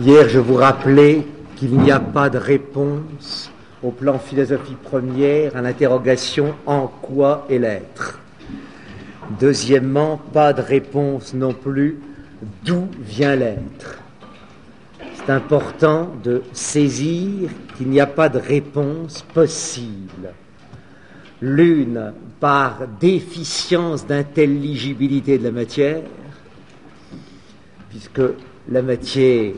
Hier, je vous rappelais qu'il n'y a pas de réponse au plan philosophie première à l'interrogation « En quoi est l'être ?» Deuxièmement, pas de réponse non plus « D'où vient l'être ?» C'est important de saisir qu'il n'y a pas de réponse possible. L'une par déficience d'intelligibilité de la matière, puisque la matière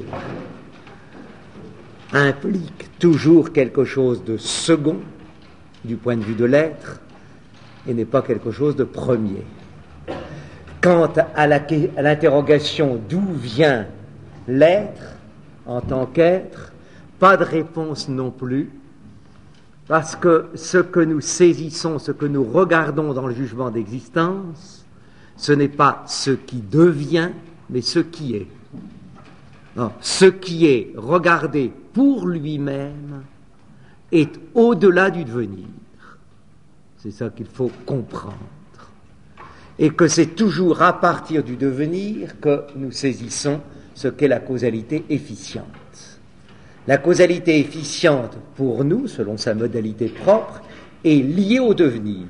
implique toujours quelque chose de second du point de vue de l'être et n'est pas quelque chose de premier. Quant à l'interrogation d'où vient l'être en tant qu'être, pas de réponse non plus, parce que ce que nous saisissons, ce que nous regardons dans le jugement d'existence, ce n'est pas ce qui devient, mais ce qui est. Alors, ce qui est regardé pour lui-même est au-delà du devenir. C'est ça qu'il faut comprendre. Et que c'est toujours à partir du devenir que nous saisissons ce qu'est la causalité efficiente. La causalité efficiente, pour nous, selon sa modalité propre, est liée au devenir.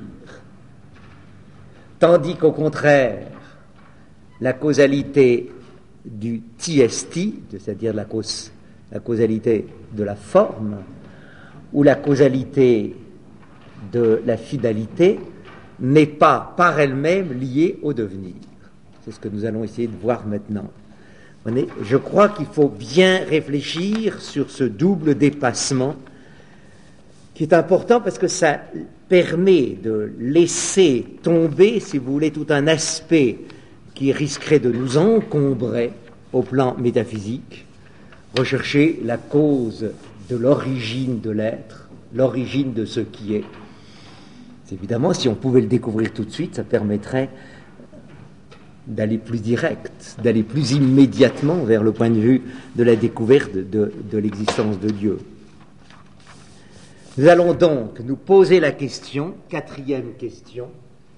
Tandis qu'au contraire, la causalité du TST, c'est-à-dire la causalité de la forme, ou la causalité de la finalité, n'est pas par elle-même liée au devenir. C'est ce que nous allons essayer de voir maintenant. Je crois qu'il faut bien réfléchir sur ce double dépassement qui est important parce que ça permet de laisser tomber, si vous voulez, tout un aspect qui risquerait de nous encombrer au plan métaphysique, rechercher la cause de l'origine de l'être, l'origine de ce qui est. Évidemment, si on pouvait le découvrir tout de suite, ça permettrait d'aller plus direct, d'aller plus immédiatement vers le point de vue de la découverte de l'existence de Dieu. Nous allons donc nous poser la question, quatrième question,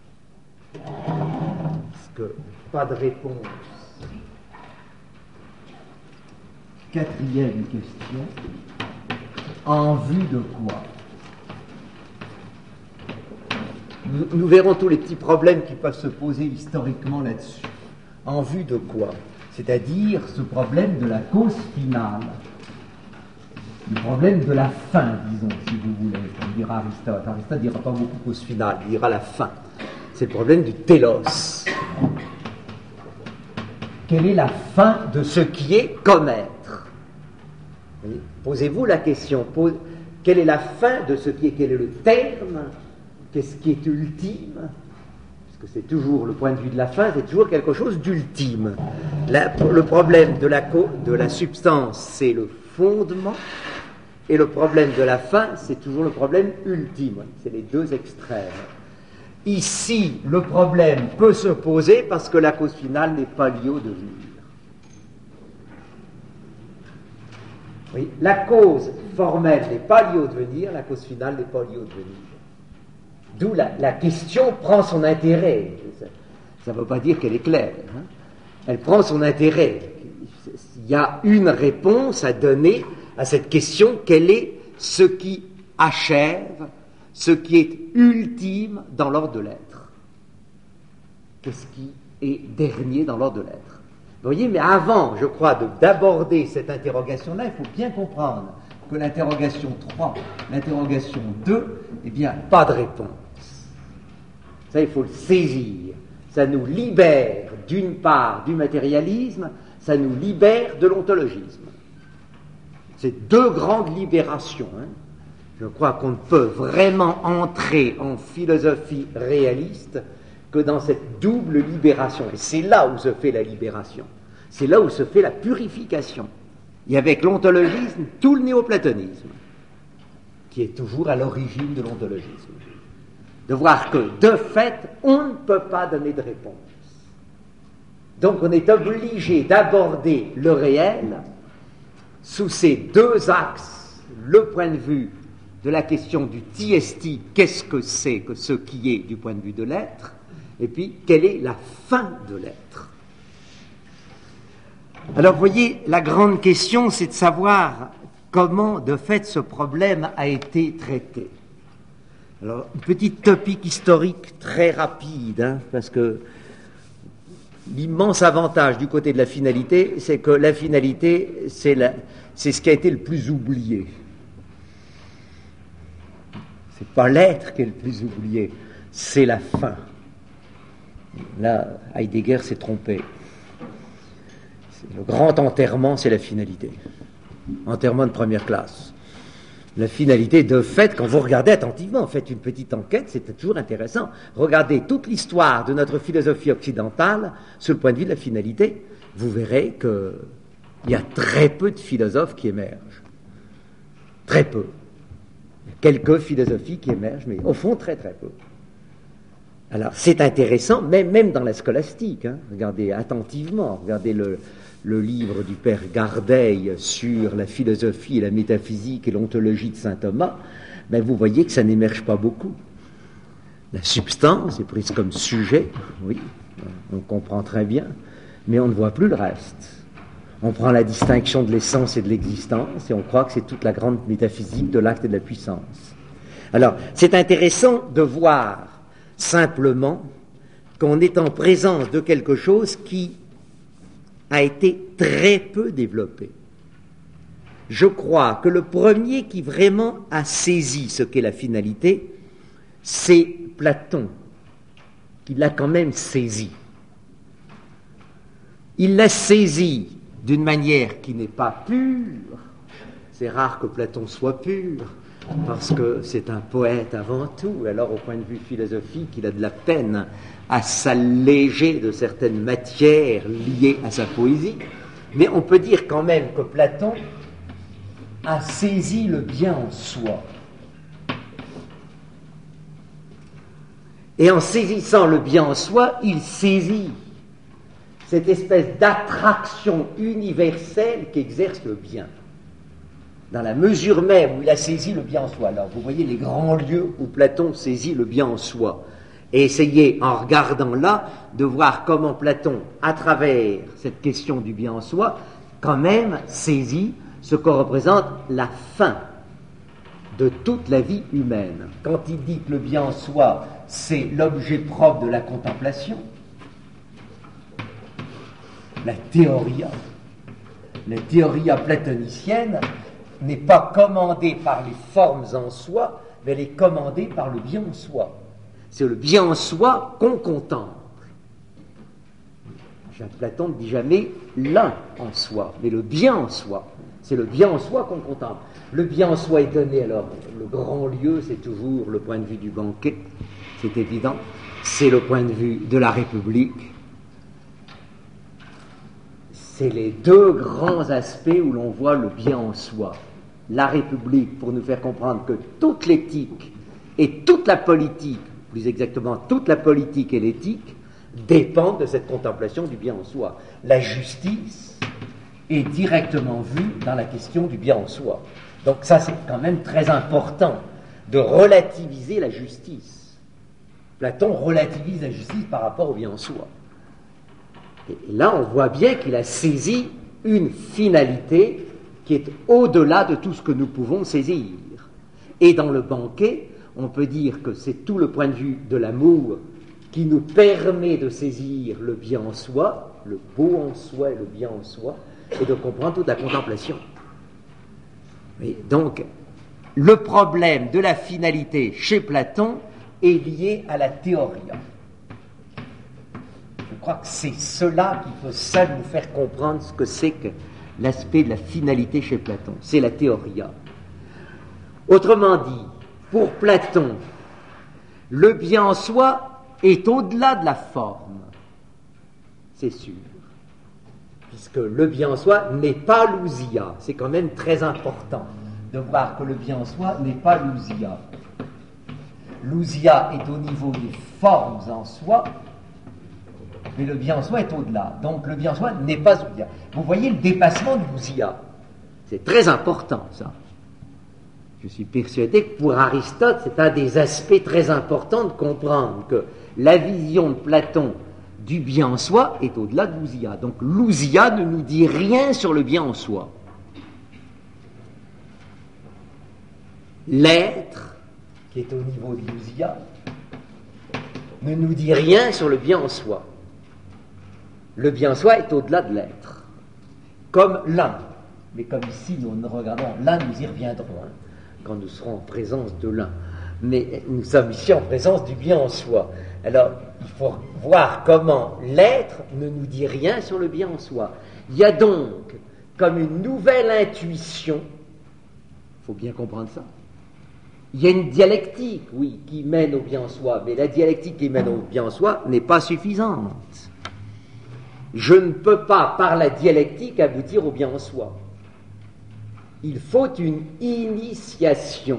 parce que pas de réponse. Quatrième question, en vue de quoi ? Nous verrons tous les petits problèmes qui peuvent se poser historiquement là-dessus. En vue de quoi ? C'est-à-dire ce problème de la cause finale, le problème de la fin, disons, si vous voulez, comme dira Aristote. Aristote ne dira pas beaucoup cause finale, il dira la fin. C'est le problème du télos. Quelle est la fin de ce qui est comme être ? Posez-vous la question, quelle est la fin de ce qui est ? Quel est le terme ? Qu'est-ce qui est ultime ? Parce que c'est toujours, le point de vue de la fin, c'est toujours quelque chose d'ultime. Le problème de la substance, c'est le fondement, et le problème de la fin, c'est toujours le problème ultime. C'est les deux extrêmes. Ici, le problème peut se poser parce que la cause finale n'est pas liée au devenir. Oui, la cause formelle n'est pas liée au devenir, la cause finale n'est pas liée au devenir. D'où la question prend son intérêt. Ça ne veut pas dire qu'elle est claire. Hein. Elle prend son intérêt. Il y a une réponse à donner à cette question, quel est ce qui achève, ce qui est ultime dans l'ordre de l'être ? Qu'est-ce qui est dernier dans l'ordre de l'être ? Vous voyez, mais avant, je crois, d'aborder cette interrogation-là, il faut bien comprendre que l'interrogation 3, l'interrogation 2, eh bien, pas de réponse. Ça, il faut le saisir. Ça nous libère, d'une part, du matérialisme, ça nous libère de l'ontologisme. C'est deux grandes libérations. Hein. Je crois qu'on ne peut vraiment entrer en philosophie réaliste que dans cette double libération. Et c'est là où se fait la libération. C'est là où se fait la purification. Et avec l'ontologisme, tout le néoplatonisme, qui est toujours à l'origine de l'ontologisme. De voir que, de fait, on ne peut pas donner de réponse. Donc on est obligé d'aborder le réel sous ces deux axes, le point de vue de la question du TST, qu'est-ce que c'est que ce qui est du point de vue de l'être, et puis quelle est la fin de l'être. Alors, vous voyez, la grande question, c'est de savoir comment, de fait, ce problème a été traité. Alors, une petite topique historique très rapide, hein, parce que l'immense avantage du côté de la finalité, c'est que la finalité, c'est ce qui a été le plus oublié. C'est pas l'être qui est le plus oublié, c'est la fin. Là, Heidegger s'est trompé. Le grand enterrement, c'est la finalité. Enterrement de première classe. La finalité, de fait, quand vous regardez attentivement, faites une petite enquête, c'est toujours intéressant. Regardez toute l'histoire de notre philosophie occidentale sur le point de vue de la finalité, vous verrez qu'il y a très peu de philosophes qui émergent. Très peu. Il y a quelques philosophies qui émergent, mais au fond, très très peu. Alors, c'est intéressant, même dans la scolastique. Hein. Regardez attentivement, regardez le livre du père Gardeil sur la philosophie et la métaphysique et l'ontologie de saint Thomas, ben vous voyez que ça n'émerge pas beaucoup. La substance est prise comme sujet, oui, on comprend très bien, mais on ne voit plus le reste. On prend la distinction de l'essence et de l'existence et on croit que c'est toute la grande métaphysique de l'acte et de la puissance. Alors, c'est intéressant de voir simplement qu'on est en présence de quelque chose qui a été très peu développé. Je crois que le premier qui vraiment a saisi ce qu'est la finalité, c'est Platon, qui l'a quand même saisi. Il l'a saisi d'une manière qui n'est pas pure. C'est rare que Platon soit pur, parce que c'est un poète avant tout. Alors, au point de vue philosophique, il a de la peine à s'alléger de certaines matières liées à sa poésie. Mais on peut dire quand même que Platon a saisi le bien en soi. Et en saisissant le bien en soi, il saisit cette espèce d'attraction universelle qu'exerce le bien. Dans la mesure même où il a saisi le bien en soi. Alors, vous voyez les grands lieux où Platon saisit le bien en soi. Et essayez, en regardant là, de voir comment Platon, à travers cette question du bien en soi, quand même saisit ce que représente la fin de toute la vie humaine. Quand il dit que le bien en soi, c'est l'objet propre de la contemplation, la théoria platonicienne n'est pas commandée par les formes en soi, mais elle est commandée par le bien en soi. C'est le bien en soi qu'on contemple. Jacques Platon ne dit jamais l'un en soi, mais le bien en soi. C'est le bien en soi qu'on contemple. Le bien en soi est donné, alors le grand lieu, c'est toujours le point de vue du banquet, c'est évident, c'est le point de vue de la République. C'est les deux grands aspects où l'on voit le bien en soi. La République, pour nous faire comprendre que toute l'éthique et toute la politique, plus exactement toute la politique et l'éthique, dépendent de cette contemplation du bien en soi. La justice est directement vue dans la question du bien en soi. Donc ça, c'est quand même très important de relativiser la justice. Platon relativise la justice par rapport au bien en soi. Et là, on voit bien qu'il a saisi une finalité qui est au-delà de tout ce que nous pouvons saisir. Et dans le banquet, on peut dire que c'est tout le point de vue de l'amour qui nous permet de saisir le bien en soi, le beau en soi et le bien en soi, et de comprendre toute la contemplation. Et donc, le problème de la finalité chez Platon est lié à la théoria. Je crois que c'est cela qui peut seul nous faire comprendre ce que c'est que l'aspect de la finalité chez Platon. C'est la théoria. Autrement dit, pour Platon, le bien en soi est au-delà de la forme. C'est sûr. Puisque le bien en soi n'est pas l'ousia. C'est quand même très important de voir que le bien en soi n'est pas l'ousia. L'ousia est au niveau des formes en soi, mais le bien en soi est au-delà. Donc le bien en soi n'est pas ousia. Vous voyez le dépassement de l'ousia. C'est très important, ça. Je suis persuadé que pour Aristote, c'est un des aspects très importants de comprendre que la vision de Platon du bien en soi est au-delà de l'ousia. Donc l'ousia ne nous dit rien sur le bien en soi. L'être, qui est au niveau de l'ousia, ne nous dit rien sur le bien en soi. Le bien en soi est au-delà de l'être. Comme l'un. Mais comme ici, nous regardons l'un, nous y reviendrons, quand nous serons en présence de l'un. Mais nous sommes ici en présence du bien en soi. Alors, il faut voir comment l'être ne nous dit rien sur le bien en soi. Il y a donc comme une nouvelle intuition, il faut bien comprendre ça. Il y a une dialectique, oui, qui mène au bien en soi, mais la dialectique qui mène au bien en soi n'est pas suffisante. Je ne peux pas, par la dialectique, aboutir au bien en soi. Il faut une initiation.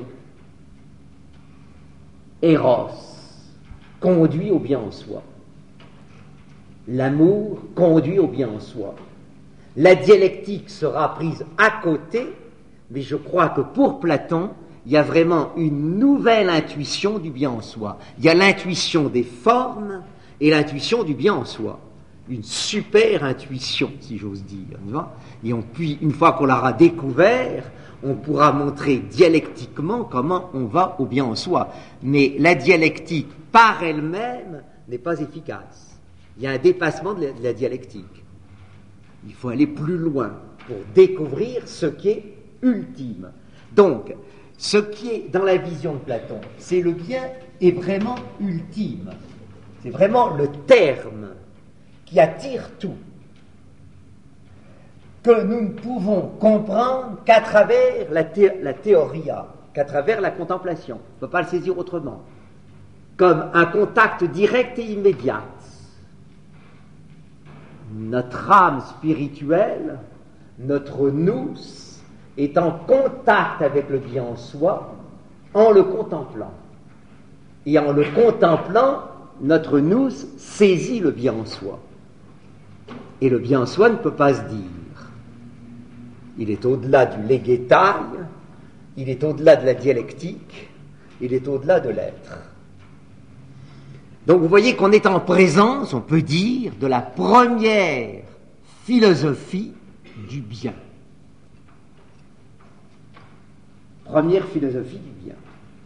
Eros conduit au bien en soi. L'amour conduit au bien en soi. La dialectique sera prise à côté, mais je crois que pour Platon, il y a vraiment une nouvelle intuition du bien en soi. Il y a l'intuition des formes et l'intuition du bien en soi. Une super intuition, si j'ose dire. Et puis, une fois qu'on l'aura découvert, on pourra montrer dialectiquement comment on va au bien en soi. Mais la dialectique, par elle-même, n'est pas efficace. Il y a un dépassement de la dialectique. Il faut aller plus loin pour découvrir ce qui est ultime. Donc, ce qui est dans la vision de Platon, c'est le bien est vraiment ultime. C'est vraiment le terme qui attire tout, que nous ne pouvons comprendre qu'à travers la théoria, qu'à travers la contemplation. On ne peut pas le saisir autrement. Comme un contact direct et immédiat. Notre âme spirituelle, notre nous, est en contact avec le bien en soi en le contemplant. Et en le contemplant, notre nous saisit le bien en soi. Et le bien en soi ne peut pas se dire. Il est au-delà du légétail, il est au-delà de la dialectique, il est au-delà de l'être. Donc vous voyez qu'on est en présence, on peut dire, de la première philosophie du bien. Première philosophie du bien.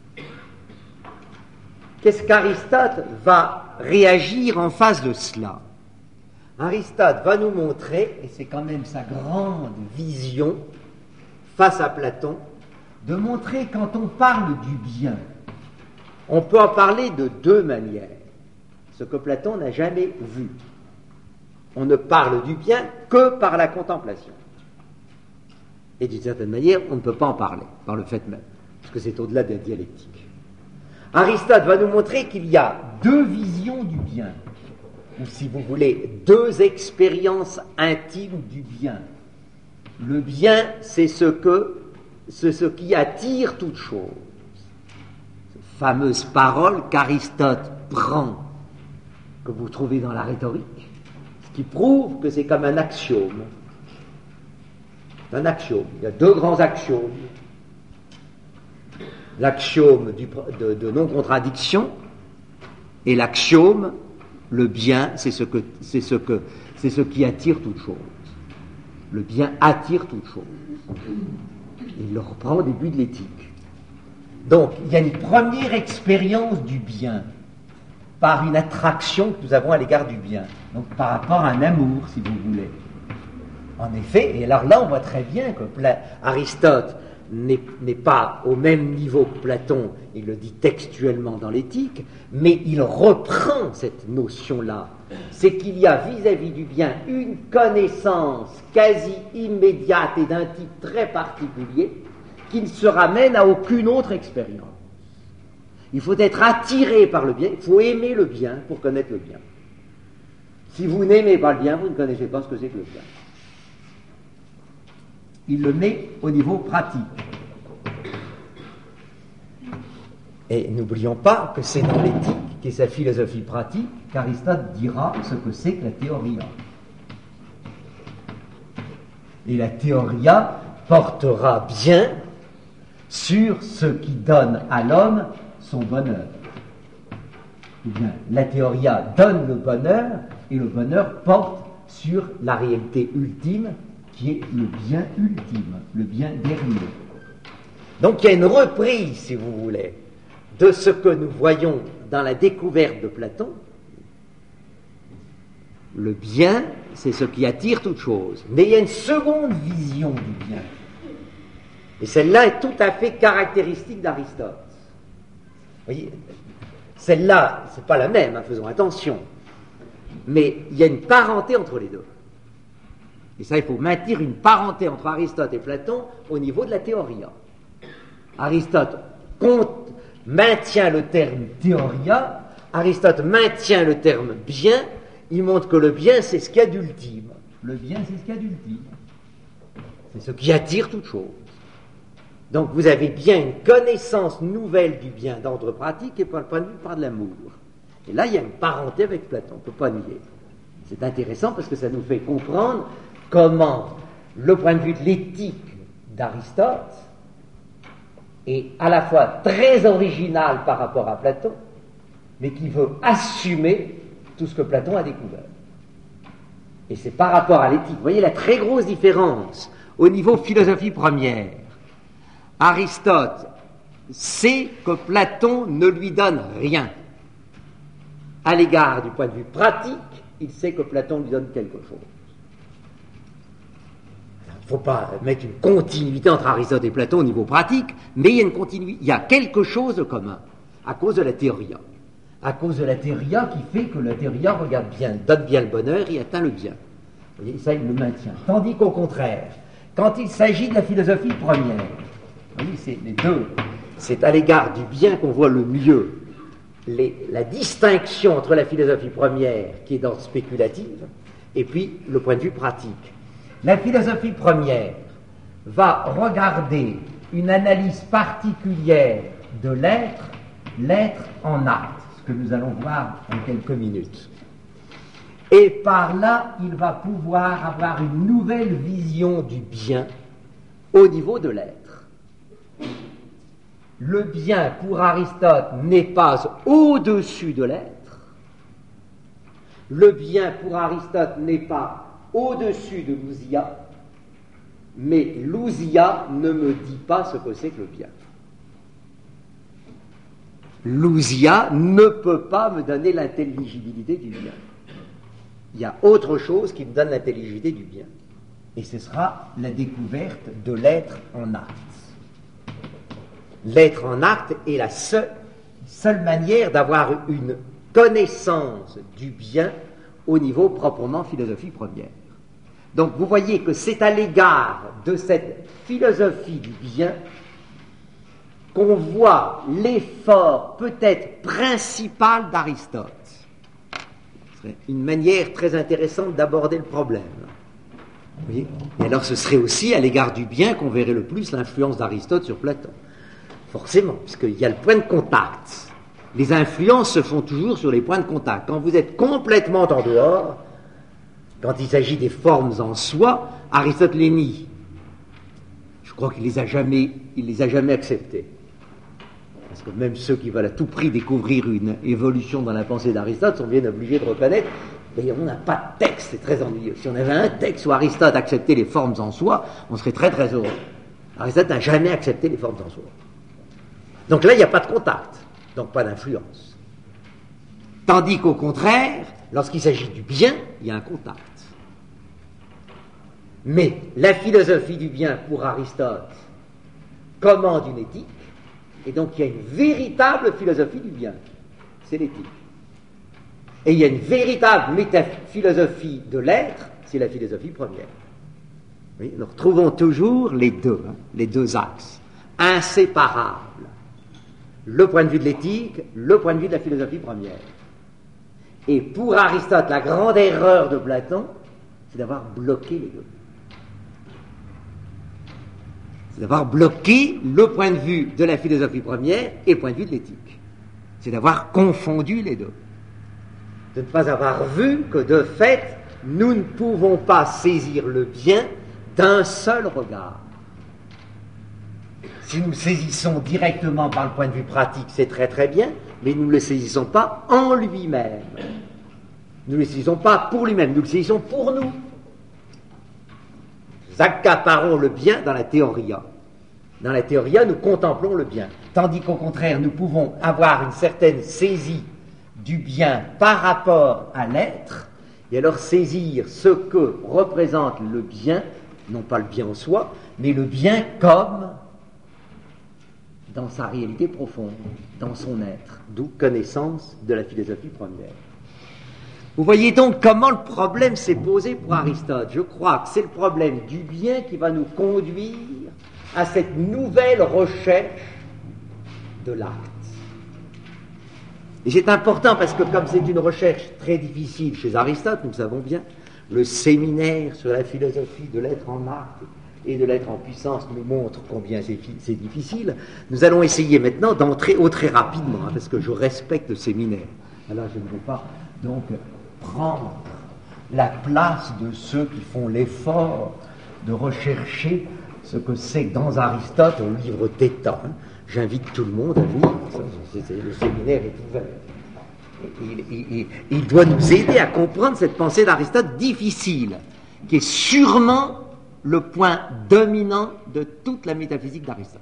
Qu'est-ce qu'Aristote va réagir en face de cela? Aristote va nous montrer, et c'est quand même sa grande vision face à Platon, de montrer quand on parle du bien, on peut en parler de deux manières, ce que Platon n'a jamais vu. On ne parle du bien que par la contemplation. Et d'une certaine manière, on ne peut pas en parler, par le fait même, parce que c'est au-delà de la dialectique. Aristote va nous montrer qu'il y a deux visions du bien, ou si vous voulez, deux expériences intimes du bien. Le bien, c'est ce qui attire toute chose. Cette fameuse parole qu'Aristote prend, que vous trouvez dans la rhétorique, ce qui prouve que c'est comme un axiome. Un axiome. Il y a deux grands axiomes. L'axiome de non-contradiction et l'axiome, le bien, c'est ce qui attire toute chose. Le bien attire toute chose. Il le reprend au début de l'éthique. Donc, il y a une première expérience du bien par une attraction que nous avons à l'égard du bien. Donc, par rapport à un amour, si vous voulez. En effet, et alors là, on voit très bien que Aristote n'est pas au même niveau que Platon, il le dit textuellement dans l'éthique, mais il reprend cette notion-là. C'est qu'il y a vis-à-vis du bien une connaissance quasi immédiate et d'un type très particulier qui ne se ramène à aucune autre expérience. Il faut être attiré par le bien, il faut aimer le bien pour connaître le bien. Si vous n'aimez pas le bien, vous ne connaissez pas ce que c'est que le bien. Il le met au niveau pratique. Et n'oublions pas que c'est dans l'éthique, qui est sa philosophie pratique, qu'Aristote dira ce que c'est que la théoria. Et la théoria portera bien sur ce qui donne à l'homme son bonheur. Eh bien, la théoria donne le bonheur Et le bonheur porte sur la réalité ultime, qui est le bien ultime, le bien dernier. Donc il y a une reprise, si vous voulez, de ce que nous voyons dans la découverte de Platon. Le bien, c'est ce qui attire toute chose. Mais il y a une seconde vision du bien. Et celle-là est tout à fait caractéristique d'Aristote. Vous voyez, celle-là, c'est pas la même, faisons attention. Mais il y a une parenté entre les deux. Et ça, il faut maintenir une parenté entre Aristote et Platon au niveau de la théoria. Aristote maintient le terme théoria, Aristote maintient le terme bien, il montre que le bien, c'est ce qu'il y a d'ultime. Le bien, c'est ce qu'il y a d'ultime. C'est ce qui attire toute chose. Donc vous avez bien une connaissance nouvelle du bien d'ordre pratique et par le point de vue par de l'amour. Et là, il y a une parenté avec Platon, on ne peut pas nier. C'est intéressant parce que ça nous fait comprendre comment le point de vue de l'éthique d'Aristote est à la fois très original par rapport à Platon, mais qui veut assumer tout ce que Platon a découvert. Et c'est par rapport à l'éthique. Vous voyez la très grosse différence au niveau philosophie première. Aristote sait que Platon ne lui donne rien. À l'égard du point de vue pratique, il sait que Platon lui donne quelque chose. Il ne faut pas mettre une continuité entre Aristote et Platon au niveau pratique, mais il y a une continuité, il y a quelque chose de commun, à cause de la théoria. À cause de la théoria qui fait que la théoria regarde bien, donne bien le bonheur et atteint le bien. Vous voyez, ça, il le maintient. Tandis qu'au contraire, quand il s'agit de la philosophie première, vous voyez, c'est les deux. C'est à l'égard du bien qu'on voit le mieux la distinction entre la philosophie première, qui est d'ordre spéculative, et puis le point de vue pratique. La philosophie première va regarder une analyse particulière de l'être en acte, ce que nous allons voir en quelques minutes. Et par là, il va pouvoir avoir une nouvelle vision du bien au niveau de l'être. Le bien, pour Aristote, n'est pas au-dessus de l'être. Le bien, pour Aristote, n'est pas au-dessus de l'ousia, mais l'ousia ne me dit pas ce que c'est que le bien. L'ousia ne peut pas me donner l'intelligibilité du bien. Il y a autre chose qui me donne l'intelligibilité du bien. Et ce sera la découverte de l'être en acte. L'être en acte est la seule manière d'avoir une connaissance du bien au niveau proprement philosophie première. Donc vous voyez que c'est à l'égard de cette philosophie du bien qu'on voit l'effort peut-être principal d'Aristote. Ce serait une manière très intéressante d'aborder le problème. Oui. Et alors ce serait aussi à l'égard du bien qu'on verrait le plus l'influence d'Aristote sur Platon. Forcément, puisqu'il y a le point de contact. Les influences se font toujours sur les points de contact. Quand vous êtes complètement en dehors, quand il s'agit des formes en soi, Aristote les nie. Je crois qu'il les a jamais acceptées. Parce que même ceux qui veulent à tout prix découvrir une évolution dans la pensée d'Aristote sont bien obligés de reconnaître, mais on n'a pas de texte, c'est très ennuyeux. Si on avait un texte où Aristote acceptait les formes en soi, on serait très très heureux. Aristote n'a jamais accepté les formes en soi. Donc là, il n'y a pas de contact, donc pas d'influence. Tandis qu'au contraire, lorsqu'il s'agit du bien, il y a un contact. Mais la philosophie du bien, pour Aristote, commande une éthique, et donc il y a une véritable philosophie du bien, c'est l'éthique. Et il y a une véritable métaphilosophie de l'être, c'est la philosophie première. Oui, nous retrouvons toujours les deux axes, inséparables. Le point de vue de l'éthique, le point de vue de la philosophie première. Et pour Aristote, la grande erreur de Platon, c'est d'avoir bloqué les deux. C'est d'avoir bloqué le point de vue de la philosophie première et le point de vue de l'éthique. C'est d'avoir confondu les deux. De ne pas avoir vu que, de fait, nous ne pouvons pas saisir le bien d'un seul regard. Si nous le saisissons directement par le point de vue pratique, c'est très très bien, mais nous ne le saisissons pas en lui-même. Nous ne le saisissons pas pour lui-même, nous le saisissons pour nous. Nous accaparons le bien dans la théoria. Dans la théoria, nous contemplons le bien. Tandis qu'au contraire, nous pouvons avoir une certaine saisie du bien par rapport à l'être, et alors saisir ce que représente le bien, non pas le bien en soi, mais le bien comme dans sa réalité profonde, dans son être, d'où connaissance de la philosophie première. Vous voyez donc comment le problème s'est posé pour Aristote. Je crois que c'est le problème du bien qui va nous conduire à cette nouvelle recherche de l'acte. Et c'est important parce que comme c'est une recherche très difficile chez Aristote, nous le savons bien, le séminaire sur la philosophie de l'être en acte et de l'être en puissance nous montre combien c'est difficile. Nous allons essayer maintenant d'entrer très rapidement, parce que je respecte le séminaire. Alors je ne vais pas donc prendre la place de ceux qui font l'effort de rechercher ce que c'est dans Aristote au livre d'État. J'invite tout le monde à venir. Le séminaire est ouvert. Il doit nous aider à comprendre cette pensée d'Aristote difficile, qui est sûrement le point dominant de toute la métaphysique d'Aristote.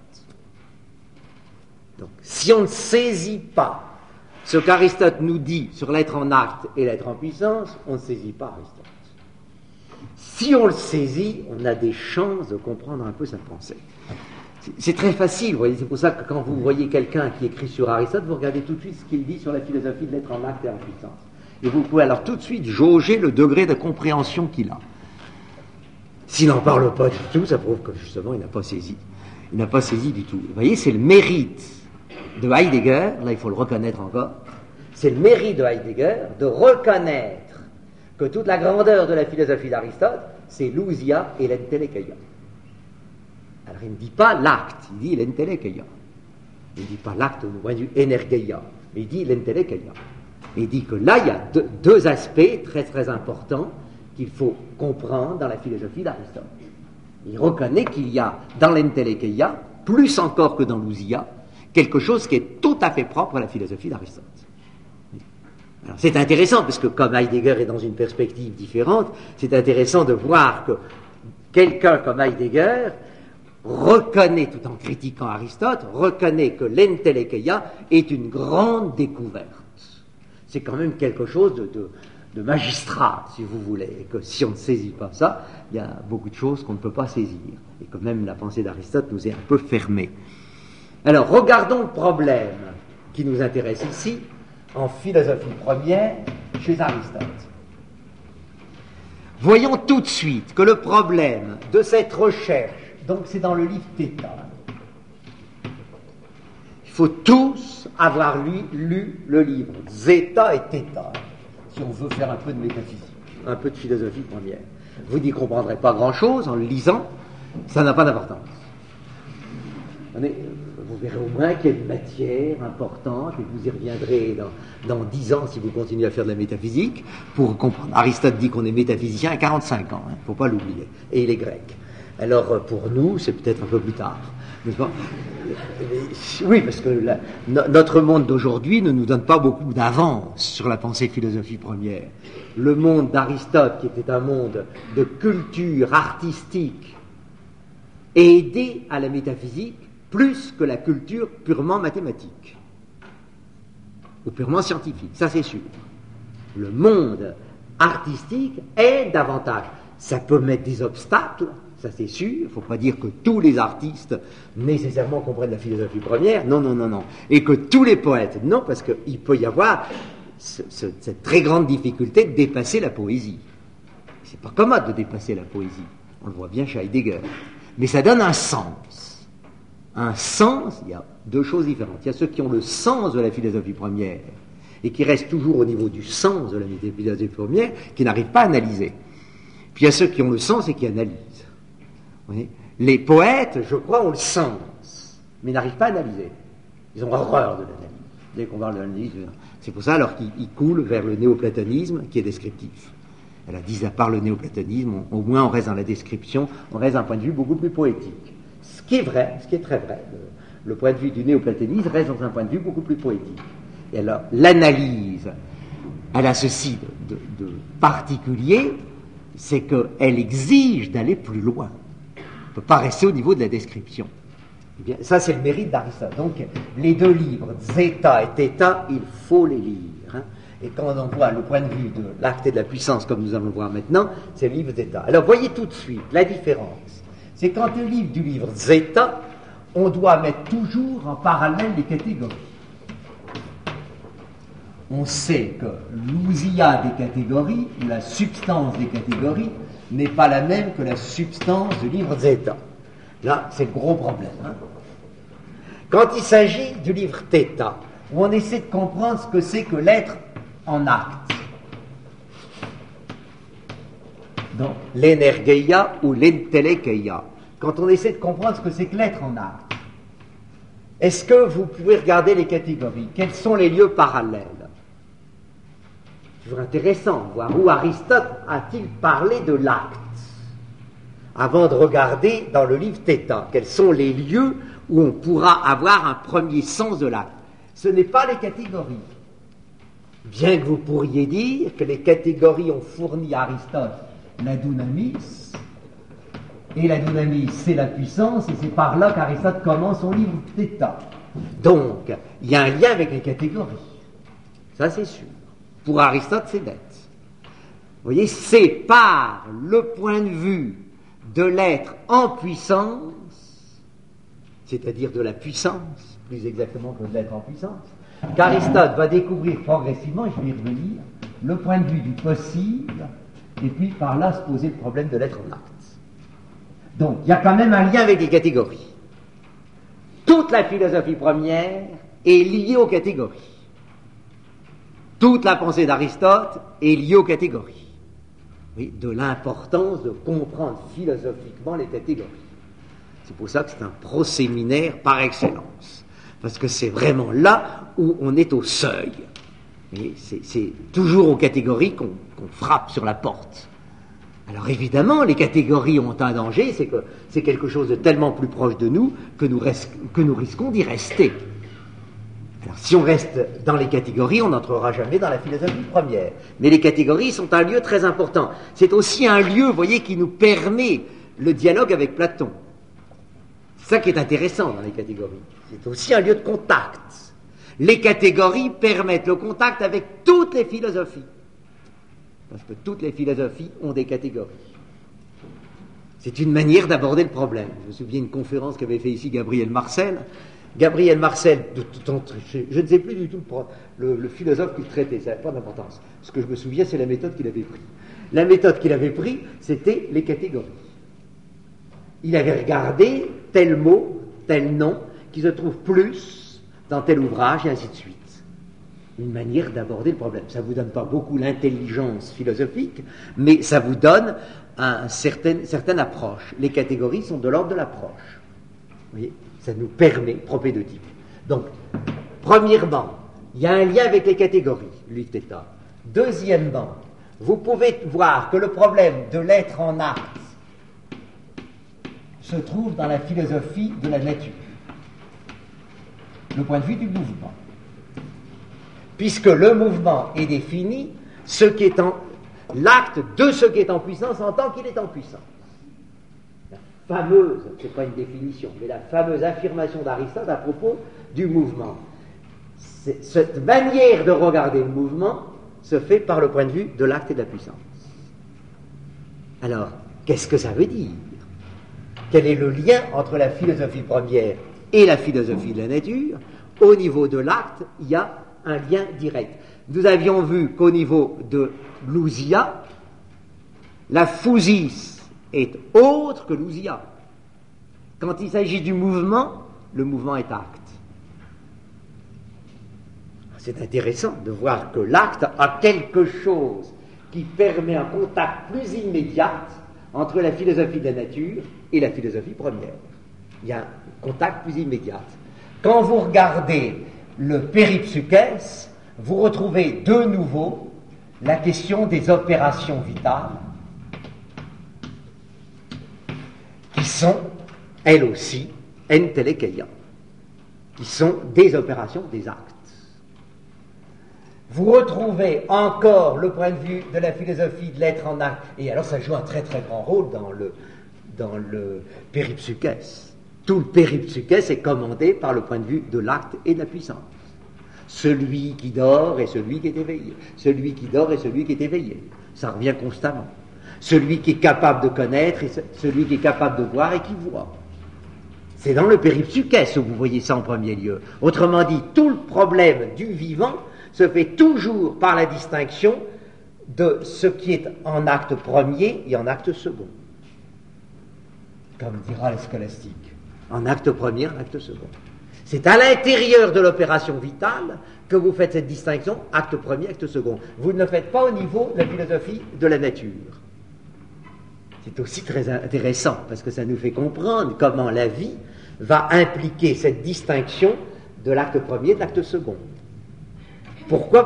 Donc, si on ne saisit pas ce qu'Aristote nous dit sur l'être en acte et l'être en puissance, on ne saisit pas Aristote. Si on le saisit, on a des chances de comprendre un peu sa pensée. C'est très facile, vous voyez, c'est pour ça que quand vous voyez quelqu'un qui écrit sur Aristote, vous regardez tout de suite ce qu'il dit sur la philosophie de l'être en acte et en puissance. Et vous pouvez alors tout de suite jauger le degré de compréhension qu'il a. S'il n'en parle pas du tout, ça prouve que justement il n'a pas saisi. Il n'a pas saisi du tout. Vous voyez, c'est le mérite de Heidegger, là il faut le reconnaître encore, c'est le mérite de Heidegger de reconnaître que toute la grandeur de la philosophie d'Aristote, c'est l'ousia et l'entelecheia. Alors il ne dit pas l'acte, il dit l'entelecheia. Il ne dit pas l'acte au point de vue energeia, mais il dit l'entelecheia. Il dit que là il y a deux aspects très très importants qu'il faut comprendre dans la philosophie d'Aristote. Il reconnaît qu'il y a dans l'entelecheia, plus encore que dans l'ousia, quelque chose qui est tout à fait propre à la philosophie d'Aristote. Alors, c'est intéressant, parce que comme Heidegger est dans une perspective différente, c'est intéressant de voir que quelqu'un comme Heidegger reconnaît, tout en critiquant Aristote, reconnaît que l'entelecheia est une grande découverte. C'est quand même quelque chose de magistral, si vous voulez, et que si on ne saisit pas ça, il y a beaucoup de choses qu'on ne peut pas saisir, et que même la pensée d'Aristote nous est un peu fermée. Alors, regardons le problème qui nous intéresse ici, en philosophie première, chez Aristote. Voyons tout de suite que le problème de cette recherche, donc c'est dans le livre Theta, il faut tous avoir lu le livre Zeta et Theta, si on veut faire un peu de métaphysique, un peu de philosophie première. Vous n'y comprendrez pas grand-chose en le lisant, ça n'a pas d'importance. Vous verrez au moins qu'il y a une matière importante, et vous y reviendrez dans 10 ans si vous continuez à faire de la métaphysique, pour comprendre. Aristote dit qu'on est métaphysicien à 45 ans, il ne faut pas l'oublier, et il est grec. Alors pour nous, c'est peut-être un peu plus tard. Oui, parce que notre monde d'aujourd'hui ne nous donne pas beaucoup d'avance sur la pensée philosophie première. Le monde d'Aristote, qui était un monde de culture artistique, est aidé à la métaphysique plus que la culture purement mathématique ou purement scientifique, ça c'est sûr. Le monde artistique est davantage. Ça peut mettre des obstacles, ça c'est sûr. Il ne faut pas dire que tous les artistes nécessairement comprennent la philosophie première, non. Et que tous les poètes, non, parce qu'il peut y avoir cette très grande difficulté de dépasser la poésie. C'est pas commode de dépasser la poésie, on le voit bien chez Heidegger. Mais ça donne un sens. Un sens, il y a deux choses différentes. Il y a ceux qui ont le sens de la philosophie première et qui restent toujours au niveau du sens de la philosophie première, qui n'arrivent pas à analyser. Puis il y a ceux qui ont le sens et qui analysent. Vous voyez ? Les poètes, je crois, ont le sens, mais n'arrivent pas à analyser. Ils ont horreur de l'analyse. Dès qu'on parle de l'analyse, c'est pour ça alors qu'ils coulent vers le néoplatonisme qui est descriptif. Elle a dit, à part le néoplatonisme, au moins on reste dans la description, on reste d'un point de vue beaucoup plus poétique. Ce qui est vrai, ce qui est très vrai. Le point de vue du néoplatonisme reste dans un point de vue beaucoup plus poétique. Et alors, l'analyse, elle a ceci de particulier, c'est qu'elle exige d'aller plus loin. On ne peut pas rester au niveau de la description. Eh bien, ça, c'est le mérite d'Aristote. Donc, les deux livres, Zeta et Theta, il faut les lire. Hein. Et quand on voit le point de vue de l'acte et de la puissance, comme nous allons voir maintenant, c'est le livre Zeta. Alors, voyez tout de suite la différence. C'est quand on livre du livre Zeta, on doit mettre toujours en parallèle les catégories. On sait que l'ousia des catégories, ou la substance des catégories, n'est pas la même que la substance du livre Zeta. Là, c'est le gros problème. Hein. Quand il s'agit du livre Theta, où on essaie de comprendre ce que c'est que l'être en acte, donc l'énergeia ou l'entelekeia, quand on essaie de comprendre ce que c'est que l'être en acte, est-ce que vous pouvez regarder les catégories? Quels sont les lieux parallèles? Toujours intéressant de voir où Aristote a-t-il parlé de l'acte avant de regarder dans le livre Theta quels sont les lieux où on pourra avoir un premier sens de l'acte. Ce n'est pas les catégories. Bien que vous pourriez dire que les catégories ont fourni à Aristote la dunamis, et la dunamis c'est la puissance, et c'est par là qu'Aristote commence son livre Theta. Donc, il y a un lien avec les catégories. Ça c'est sûr. Pour Aristote, c'est net. Vous voyez, c'est par le point de vue de l'être en puissance, c'est-à-dire de la puissance, plus exactement que de l'être en puissance, qu'Aristote va découvrir progressivement, je vais y revenir, le point de vue du possible, et puis par là se poser le problème de l'être en acte. Donc, il y a quand même un lien avec les catégories. Toute la philosophie première est liée aux catégories. Toute la pensée d'Aristote est liée aux catégories. Oui, de l'importance de comprendre philosophiquement les catégories. C'est pour ça que c'est un proséminaire par excellence. Parce que c'est vraiment là où on est au seuil. Et c'est toujours aux catégories qu'on frappe sur la porte. Alors évidemment, les catégories ont un danger, c'est que c'est quelque chose de tellement plus proche de nous que nous risquons d'y rester. Alors, si on reste dans les catégories, on n'entrera jamais dans la philosophie première. Mais les catégories sont un lieu très important. C'est aussi un lieu, vous voyez, qui nous permet le dialogue avec Platon. C'est ça qui est intéressant dans les catégories. C'est aussi un lieu de contact. Les catégories permettent le contact avec toutes les philosophies. Parce que toutes les philosophies ont des catégories. C'est une manière d'aborder le problème. Je me souviens d'une conférence qu'avait fait ici Gabriel Marcel. Gabriel Marcel, je ne sais plus du tout le philosophe qu'il traitait, ça n'a pas d'importance. Ce que je me souviens, c'est la méthode qu'il avait prise. La méthode qu'il avait prise, c'était les catégories. Il avait regardé tel mot, tel nom, qui se trouve plus dans tel ouvrage, et ainsi de suite. Une manière d'aborder le problème. Ça ne vous donne pas beaucoup l'intelligence philosophique, mais ça vous donne une certaine approche. Les catégories sont de l'ordre de l'approche. Vous voyez ? Ça nous permet, propédeutique. Donc, premièrement, il y a un lien avec les catégories, le livre Theta. Deuxièmement, vous pouvez voir que le problème de l'être en acte se trouve dans la philosophie de la nature, le point de vue du mouvement. Puisque le mouvement est défini, l'acte de ce qui est en puissance en tant qu'il est en puissance. Fameuse, ce n'est pas une définition, mais la fameuse affirmation d'Aristote à propos du mouvement. Cette manière de regarder le mouvement se fait par le point de vue de l'acte et de la puissance. Alors, qu'est-ce que ça veut dire? Quel est le lien entre la philosophie première et la philosophie de la nature? Au niveau de l'acte, il y a un lien direct. Nous avions vu qu'au niveau de l'ousia, la physis est autre que l'ousia. Quand il s'agit du mouvement, le mouvement est acte. C'est intéressant de voir que l'acte a quelque chose qui permet un contact plus immédiat entre la philosophie de la nature et la philosophie première. Il y a un contact plus immédiat. Quand vous regardez le Péripsukès, vous retrouvez de nouveau la question des opérations vitales qui sont, elles aussi, entelekeia, qui sont des opérations, des actes. vous retrouvez encore le point de vue de la philosophie de l'être en acte, et alors ça joue un très très grand rôle dans le péripsukès. Tout le péripsukès est commandé par le point de vue de l'acte et de la puissance. Celui qui dort et celui qui est éveillé. Celui qui dort et celui qui est éveillé. Ça revient constamment. Celui qui est capable de connaître et celui qui est capable de voir et qui voit. C'est dans le péripsukès où vous voyez ça en premier lieu. Autrement dit, tout le problème du vivant se fait toujours par la distinction de ce qui est en acte premier et en acte second. Comme dira les scolastiques. En acte premier, en acte second. C'est à l'intérieur de l'opération vitale que vous faites cette distinction, acte premier, acte second. Vous ne le faites pas au niveau de la philosophie de la nature. C'est aussi très intéressant, parce que ça nous fait comprendre comment la vie va impliquer cette distinction de l'acte premier et de l'acte second. Pourquoi ?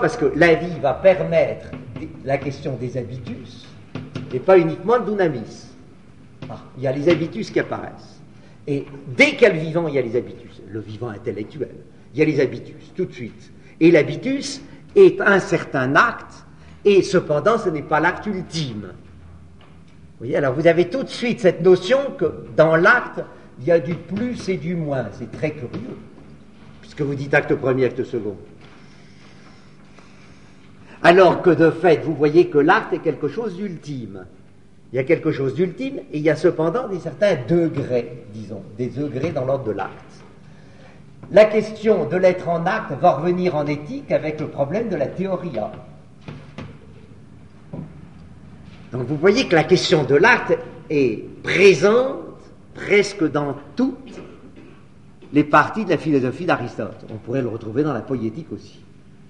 Parce que la vie va permettre la question des habitus, et pas uniquement le dunamis. Il y a les habitus qui apparaissent. Et dès qu'il y a le vivant, il y a les habitus. Le vivant intellectuel. Il y a les habitus, tout de suite. Et l'habitus est un certain acte, et cependant, ce n'est pas l'acte ultime. Vous voyez, alors vous avez tout de suite cette notion que dans l'acte, il y a du plus et du moins. C'est très curieux, puisque vous dites acte premier, acte second. Alors que de fait, vous voyez que l'acte est quelque chose d'ultime. Il y a quelque chose d'ultime, et il y a cependant des certains degrés, disons, des degrés dans l'ordre de l'acte. La question de l'être en acte va revenir en éthique avec le problème de la théoria. Donc vous voyez que la question de l'acte est présente presque dans toutes les parties de la philosophie d'Aristote. On pourrait le retrouver dans la poétique aussi.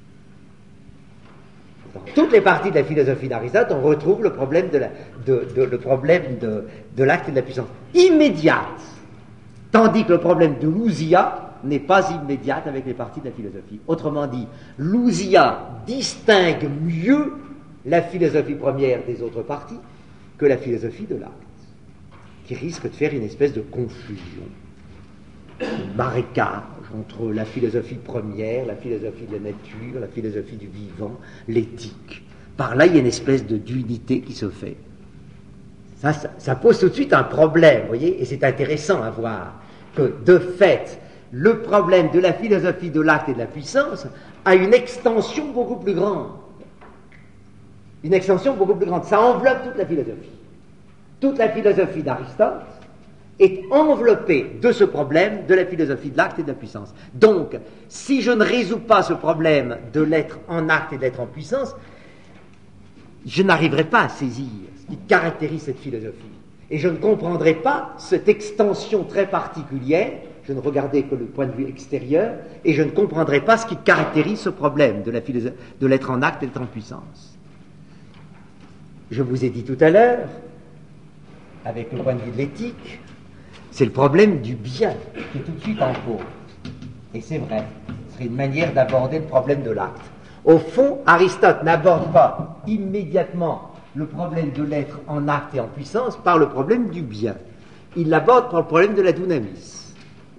Dans toutes les parties de la philosophie d'Aristote, on retrouve le problème de l'acte et de la puissance immédiate, tandis que le problème de l'ousia n'est pas immédiate avec les parties de la philosophie. Autrement dit, l'ousia distingue mieux la philosophie première des autres parties que la philosophie de l'acte, qui risque de faire une espèce de confusion, un marécage entre la philosophie première, la philosophie de la nature, la philosophie du vivant, l'éthique. Par là, il y a une espèce d'unité qui se fait. Ça pose tout de suite un problème, vous voyez, et c'est intéressant à voir que, de fait, le problème de la philosophie de l'acte et de la puissance a une extension beaucoup plus grande. Une extension beaucoup plus grande. Ça enveloppe toute la philosophie. Toute la philosophie d'Aristote est enveloppée de ce problème de la philosophie de l'acte et de la puissance. Donc, si je ne résous pas ce problème de l'être en acte et de l'être en puissance, je n'arriverai pas à saisir ce qui caractérise cette philosophie. Et je ne comprendrai pas cette extension très particulière, je ne regardais que le point de vue extérieur, et je ne comprendrai pas ce qui caractérise ce problème de l'être en acte et de l'être en puissance. Je vous ai dit tout à l'heure, avec le point de vue de l'éthique, c'est le problème du bien qui est tout de suite en cause. Et c'est vrai, ce serait une manière d'aborder le problème de l'acte. Au fond, Aristote n'aborde pas immédiatement le problème de l'être en acte et en puissance par le problème du bien. Il l'aborde par le problème de la dunamis.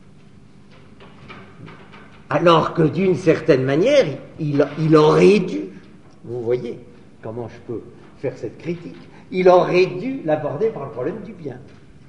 Alors que d'une certaine manière, il aurait dû, vous voyez comment je peux faire cette critique, il aurait dû l'aborder par le problème du bien.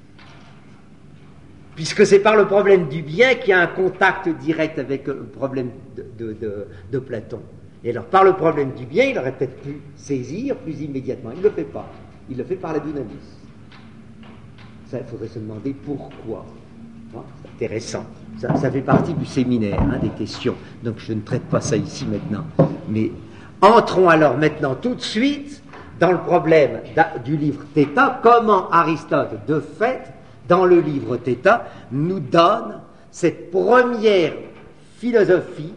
Puisque c'est par le problème du bien qu'il y a un contact direct avec le problème de Platon. Et alors, par le problème du bien, il aurait peut-être pu saisir plus immédiatement. Il ne le fait pas. Il le fait par la dunamis. Ça, il faudrait se demander pourquoi. C'est intéressant. Ça fait partie du séminaire, des questions. Donc, je ne traite pas ça ici maintenant. Mais entrons alors maintenant tout de suite dans le problème du livre Theta. Comment Aristote, de fait, dans le livre Theta, nous donne cette première philosophie,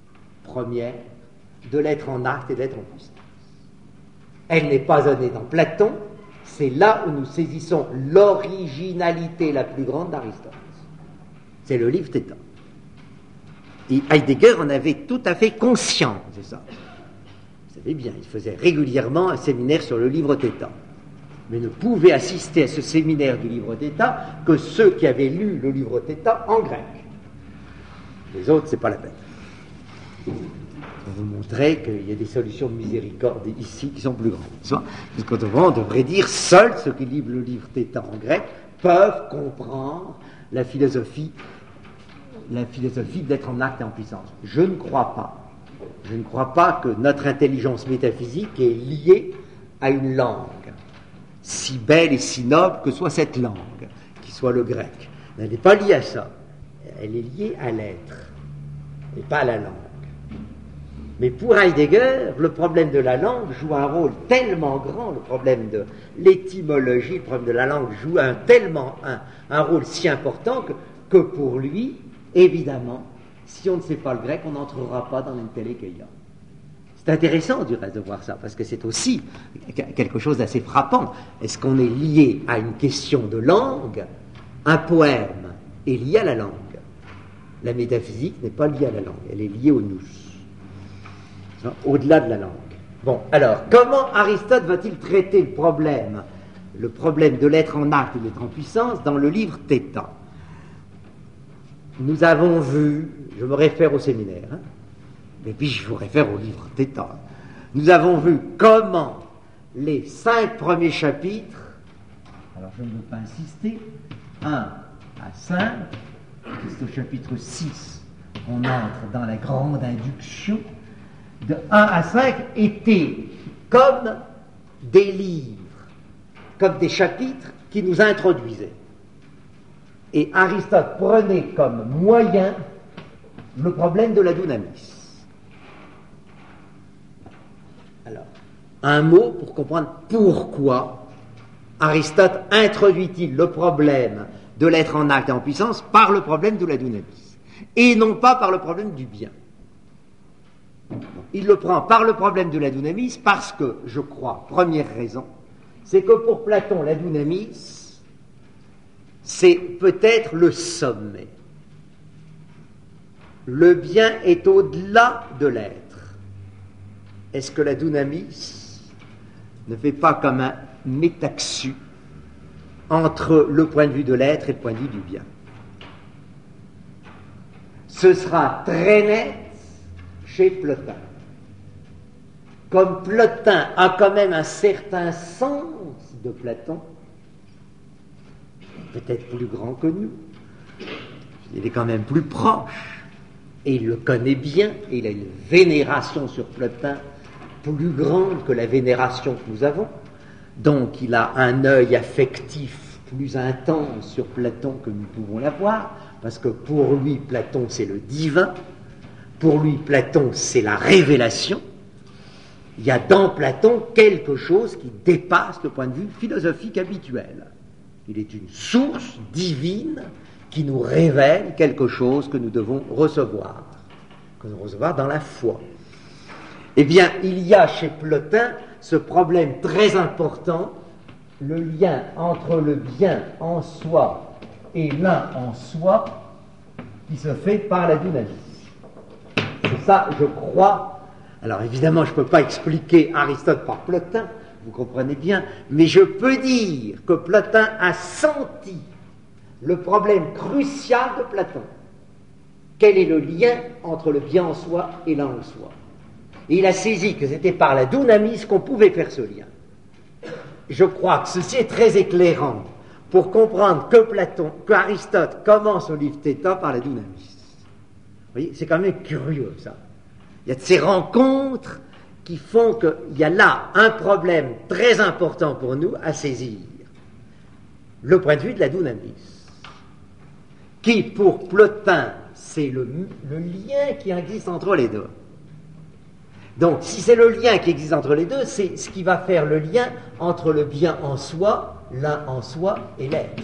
de l'être en acte et de l'être en puissance. Elle n'est pas donnée dans Platon, c'est là où nous saisissons l'originalité la plus grande d'Aristote. C'est le livre Theta. Et Heidegger en avait tout à fait conscience de ça. Vous savez bien, il faisait régulièrement un séminaire sur le livre Theta. Mais ne pouvaient assister à ce séminaire du livre Theta que ceux qui avaient lu le livre Theta en grec. Les autres, c'est pas la peine. pour vous montrer qu'il y a des solutions de miséricorde ici qui sont plus grandes. Parce qu'autrement, on devrait dire seuls ceux qui lisent le livre Theta en grec peuvent comprendre la philosophie d'être en acte et en puissance. Je ne crois pas. Je ne crois pas que notre intelligence métaphysique est liée à une langue, si belle et si noble que soit cette langue, qui soit le grec. Elle n'est pas liée à ça. Elle est liée à l'être, et pas à la langue. Mais pour Heidegger, le problème de la langue joue un rôle tellement grand, le problème de l'étymologie, le problème de la langue joue un rôle si important que pour lui, évidemment, si on ne sait pas le grec, on n'entrera pas dans l'enteleikeia. C'est intéressant du reste de voir ça, parce que c'est aussi quelque chose d'assez frappant. Est-ce qu'on est lié à une question de langue? Un poème est lié à la langue. La métaphysique n'est pas liée à la langue, elle est liée au nous, au-delà de la langue. Bon, alors, comment Aristote va-t-il traiter le problème de l'être en acte et de l'être en puissance dans le livre Theta? Nous avons vu, je me réfère au séminaire, et puis je vous réfère au livre Theta, nous avons vu comment les 5 premiers chapitres, alors je ne veux pas insister, 1 à 5, c'est au chapitre 6 qu'on entre dans la grande induction, de 1 à 5 étaient comme des livres, comme des chapitres qui nous introduisaient. Et Aristote prenait comme moyen le problème de la dounamis. Alors, un mot pour comprendre pourquoi Aristote introduit-il le problème de l'être en acte et en puissance par le problème de la dounamis, et non pas par le problème du bien. Il le prend par le problème de la dounamis parce que, je crois, première raison, c'est que pour Platon, la dounamis, c'est peut-être le sommet. Le bien est au-delà de l'être. Est-ce que la dounamis ne fait pas comme un métaxu entre le point de vue de l'être et le point de vue du bien? Ce sera très net chez Plotin. Comme Plotin a quand même un certain sens de Platon, peut-être plus grand que nous, il est quand même plus proche, et il le connaît bien, et il a une vénération sur Plotin plus grande que la vénération que nous avons, donc il a un œil affectif plus intense sur Platon que nous pouvons l'avoir, parce que pour lui, Platon c'est le divin, pour lui, Platon c'est la révélation. Il y a dans Platon quelque chose qui dépasse le point de vue philosophique habituel. Il est une source divine qui nous révèle quelque chose que nous devons recevoir dans la foi. Eh bien, il y a chez Plotin ce problème très important, le lien entre le bien en soi et l'un en soi, qui se fait par la dounamis. C'est ça, je crois. Alors évidemment, je ne peux pas expliquer Aristote par Plotin, vous comprenez bien, mais je peux dire que Plotin a senti le problème crucial de Platon. Quel est le lien entre le bien en soi et l'un en soi? Et il a saisi que c'était par la dounamis qu'on pouvait faire ce lien. Je crois que ceci est très éclairant pour comprendre que Aristote commence au livre Theta par la dounamis. Vous voyez, c'est quand même curieux ça. Il y a de ces rencontres qui font qu'il y a là un problème très important pour nous à saisir. Le point de vue de la dounamis, qui pour Plotin, c'est le lien qui existe entre les deux. Donc, si c'est le lien qui existe entre les deux, c'est ce qui va faire le lien entre le bien en soi, l'un en soi et l'être.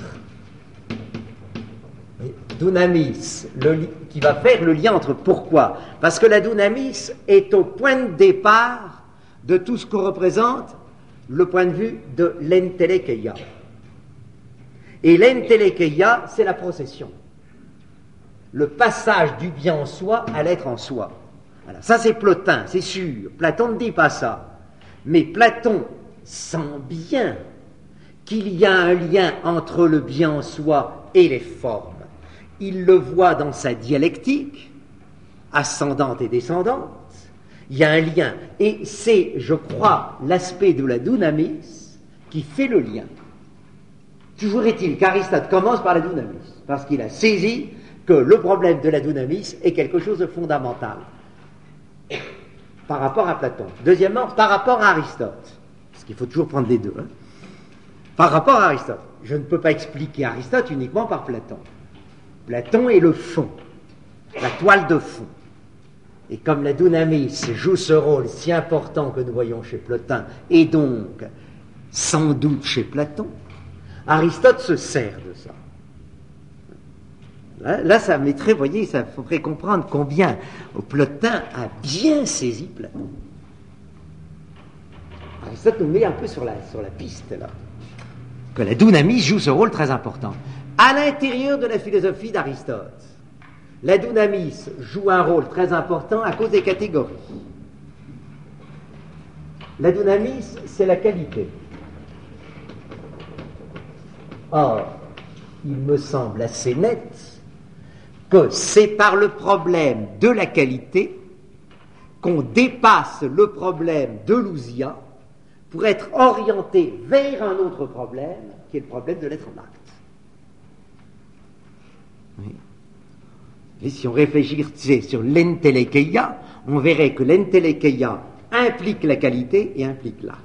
Dounamis, qui va faire le lien entre... Pourquoi? Parce que la dounamis est au point de départ de tout ce que représente le point de vue de l'enteleikeia. Et l'enteleikeia, c'est la procession. Le passage du bien en soi à l'être en soi. Alors, ça c'est Plotin, c'est sûr. Platon ne dit pas ça. Mais Platon sent bien qu'il y a un lien entre le bien en soi et les formes. Il le voit dans sa dialectique, ascendante et descendante. Il y a un lien. Et c'est, je crois, l'aspect de la dounamis qui fait le lien. Toujours est-il qu'Aristote commence par la dounamis, parce qu'il a saisi que le problème de la dounamis est quelque chose de fondamental par rapport à Platon. Deuxièmement, par rapport à Aristote, parce qu'il faut toujours prendre les deux. Par rapport à Aristote, je ne peux pas expliquer Aristote uniquement par Platon. Platon est le fond, la toile de fond. Et comme la dounamis joue ce rôle si important que nous voyons chez Plotin, et donc sans doute chez Platon, Aristote se sert de ça. Là, ça mettrait, vous voyez, ça faudrait comprendre combien Plotin a bien saisi Platon. Aristote nous met un peu sur la piste, là. Que la dounamis joue ce rôle très important. À l'intérieur de la philosophie d'Aristote, la dounamis joue un rôle très important à cause des catégories. La dounamis, c'est la qualité. Or, il me semble assez net que c'est par le problème de la qualité qu'on dépasse le problème de l'ousia pour être orienté vers un autre problème, qui est le problème de l'être en acte. Oui. Et si on réfléchissait sur l'entelekeia, on verrait que l'entelekeia implique la qualité et implique l'acte.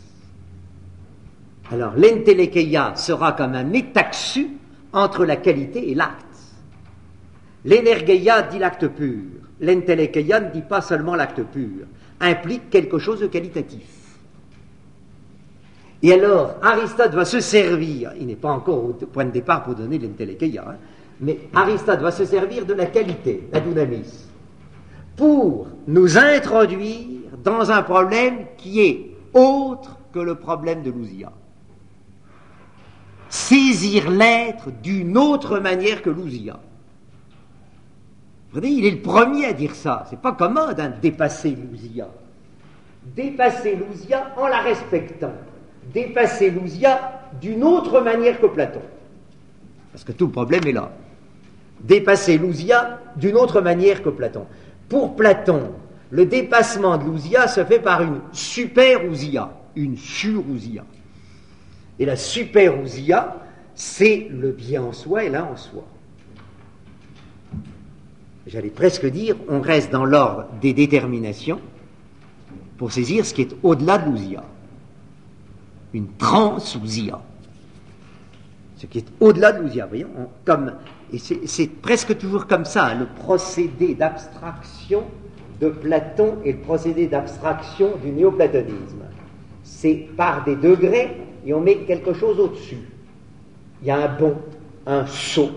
Alors l'entelekeia sera comme un métaxu entre la qualité et l'acte. L'energeia dit l'acte pur. L'entelekeia ne dit pas seulement l'acte pur, implique quelque chose de qualitatif. Et alors, Aristote va se servir, il n'est pas encore au point de départ pour donner l'entelekeia, mais Aristote va se servir de la qualité, la dounamis, pour nous introduire dans un problème qui est autre que le problème de l'ousia. Saisir l'être d'une autre manière que l'ousia. Vous voyez, il est le premier à dire ça. C'est pas commode, hein, de dépasser l'ousia. Dépasser l'ousia en la respectant. Dépasser l'ousia d'une autre manière que Platon. Parce que tout le problème est là. Dépasser l'ousia d'une autre manière que Platon. Pour Platon, le dépassement de l'ousia se fait par une super-ousia, une sur-ousia. Et la super-ousia, c'est le bien en soi et l'un en soi. J'allais presque dire, on reste dans l'ordre des déterminations pour saisir ce qui est au-delà de l'ousia. Une transousia. Ce qui est au-delà de l'ousia, voyons, et c'est presque toujours comme ça, le procédé d'abstraction de Platon et le procédé d'abstraction du néoplatonisme. C'est par des degrés et on met quelque chose au-dessus. Il y a un bond, un saut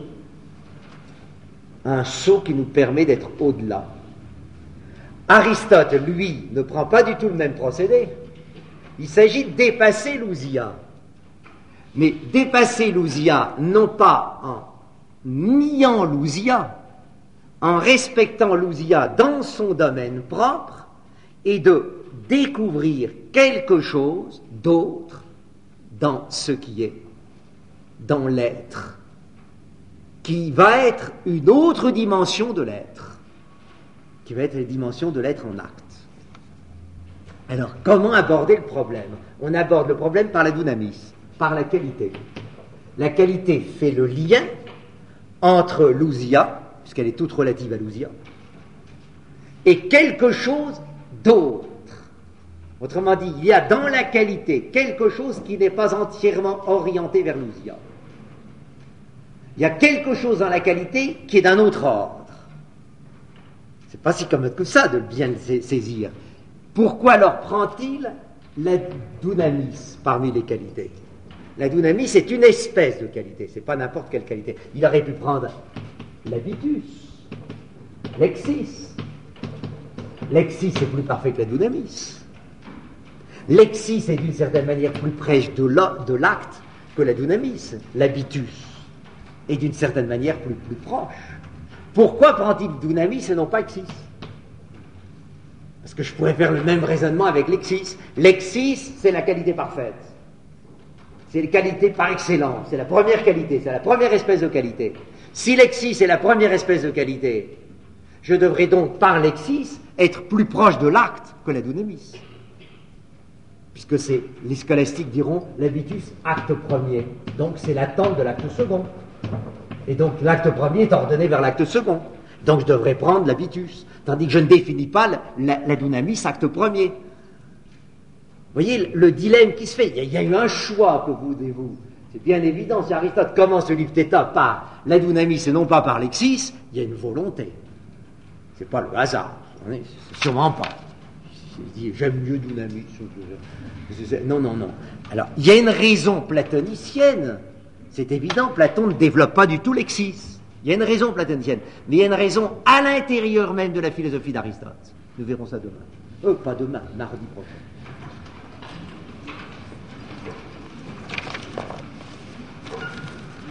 qui nous permet d'être au-delà. Aristote, lui, ne prend pas du tout le même procédé. Il s'agit de dépasser l'ousia. Mais dépasser l'ousia, non pas en niant l'ousia, en respectant l'ousia dans son domaine propre, et de découvrir quelque chose d'autre dans ce qui est, dans l'être, qui va être une autre dimension de l'être, qui va être la dimension de l'être en acte. Alors, comment aborder le problème? On aborde le problème par la dounamis, par la qualité. La qualité fait le lien entre l'ousia, puisqu'elle est toute relative à l'ousia, et quelque chose d'autre. Autrement dit, il y a dans la qualité quelque chose qui n'est pas entièrement orienté vers l'ousia. Il y a quelque chose dans la qualité qui est d'un autre ordre. C'est pas si commode que ça de bien le saisir. Pourquoi alors prend-il la dounamis parmi les qualités? La dounamis est une espèce de qualité, c'est pas n'importe quelle qualité. Il aurait pu prendre l'habitus, l'exis. L'exis est plus parfait que la dounamis. L'exis est d'une certaine manière plus proche de l'acte que la dounamis. L'habitus est d'une certaine manière plus proche. Pourquoi prend-il dounamis et non pas exis? Parce que je pourrais faire le même raisonnement avec l'exis. L'exis, c'est la qualité parfaite. C'est la qualité par excellence. C'est la première qualité, c'est la première espèce de qualité. Si l'exis est la première espèce de qualité, je devrais donc, par l'exis, être plus proche de l'acte que la dunamis. Puisque les scolastiques diront l'habitus acte premier. Donc c'est l'attente de l'acte second. Et donc l'acte premier est ordonné vers l'acte second. Donc je devrais prendre l'habitus. Tandis que je ne définis pas la dunamis acte premier. Vous voyez le dilemme qui se fait. Il y a eu un choix que vous. C'est bien évident. Si Aristote commence le livre Theta par la dunamis et non pas par l'exis, il y a une volonté. C'est pas le hasard. C'est sûrement pas. Il dit j'aime mieux dunamis. Non. Alors, il y a une raison platonicienne. C'est évident, Platon ne développe pas du tout l'exis. Il y a une raison platonicienne. Mais il y a une raison à l'intérieur même de la philosophie d'Aristote. Nous verrons ça demain. Pas demain, mardi prochain.